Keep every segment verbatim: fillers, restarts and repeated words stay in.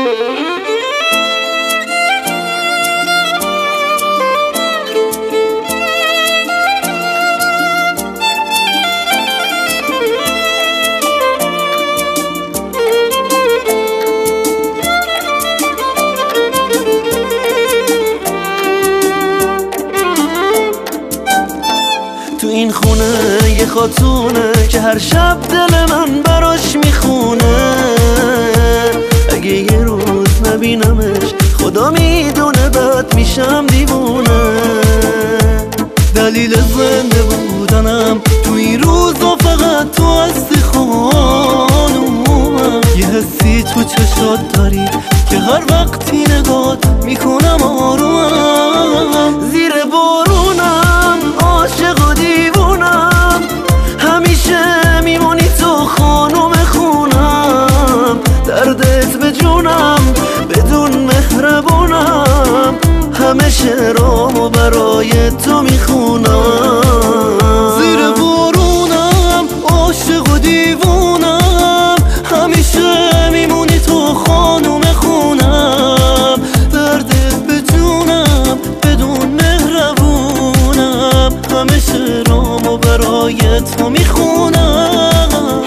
تو این خونه یه خاتونه که هر شب دل من براش میخونه. اگه یه روز نبینمش خدا میدونه بعد میشم دیوونه. دلیل زنده بودنم تو این روزا فقط تو هستی خانومم. یه حسی تو چشات داری که هر وقتی نگات میکنم آرومم. زیر بارونم عاشق و دیوونم، همیشه میمونی تو خانوم خونم. دردت به جونم بدون مهربونم، همه شعرامو برای تو میخونم. زیر بارونم عاشق و دیوونم، همیشه میمونی تو خانوم خونم. دردت به جونم بدون مهربونم، همه شعرامو برای تو میخونم.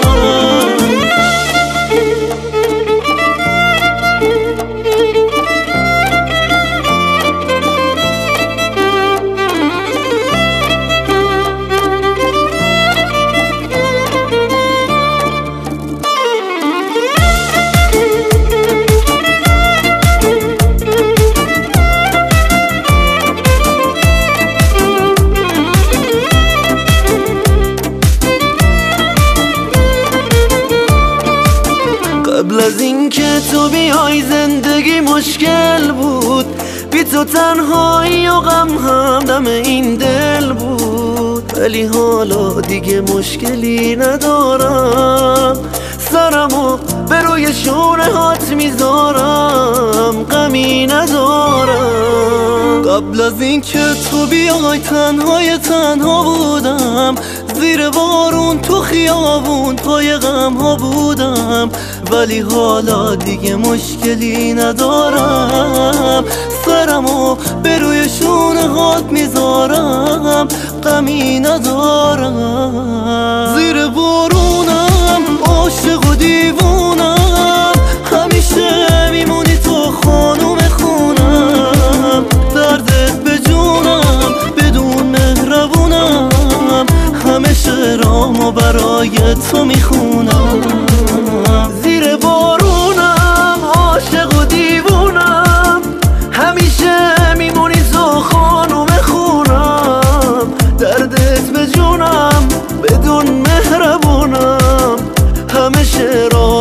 قبل از این که تو بیای زندگی مشکل بود، بی تو تنهایی و غم هم دم این دل بود. ولی حالا دیگه مشکلی ندارم، سرمو به روی شونه هات میذارم، غمی ندارم. قبل از این که تو بیای تنهای تنها بودم، زیر بارون تو خیابون پای غم ها بودم. ولی حالا دیگه مشکلی ندارم، سرمو به روی شونه هات میذارم، غمی ندارم. زیر بارونم عاشق و دیوونم، همیشه میمونی تو خانوم خونم. دردت به جونم بدون مهربونم، همه شعرامو برای تو میخونم. زیر بارونم عاشق و دیوونم، همیشه میمونی تو خانوم خونم. دردت به جونم بدون مهربونم، همه شعرامو